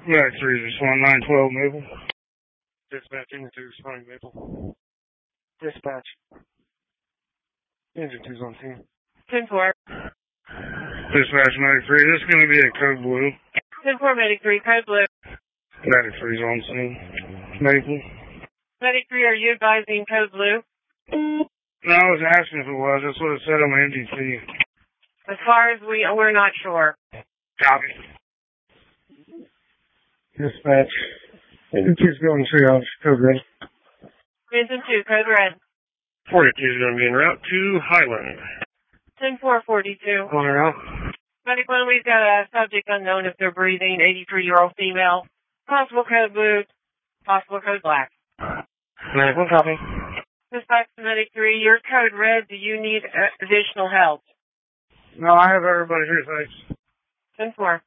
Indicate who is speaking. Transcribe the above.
Speaker 1: Back 3, respond 912 Maple. Dispatch engine 2, responding Maple. Dispatch. Engine 2's on scene.
Speaker 2: 10-4.
Speaker 1: Dispatch Medic 3, this is going to be a code blue.
Speaker 2: 10-4, Medic 3, code blue.
Speaker 1: Medic 3's on scene. Maple.
Speaker 2: Medic 3, are you advising code blue?
Speaker 1: No, I was asking if it was. That's what it said on my NGC.
Speaker 2: As far as we're not sure.
Speaker 1: Copy. Dispatch. Engine 2's going triage. Code red.
Speaker 2: Engine 2, code red.
Speaker 1: 42 is going to be en route to Highland.
Speaker 2: 10-4-42.
Speaker 1: On route.
Speaker 2: Medic 1, we've got a subject unknown if they're breathing, 83-year-old female. Possible code blue, possible code black.
Speaker 1: Medic 1, copy.
Speaker 2: Dispatch to Medic 3, your code red. Do you need additional help?
Speaker 1: No, I have everybody here, thanks.
Speaker 2: 10-4.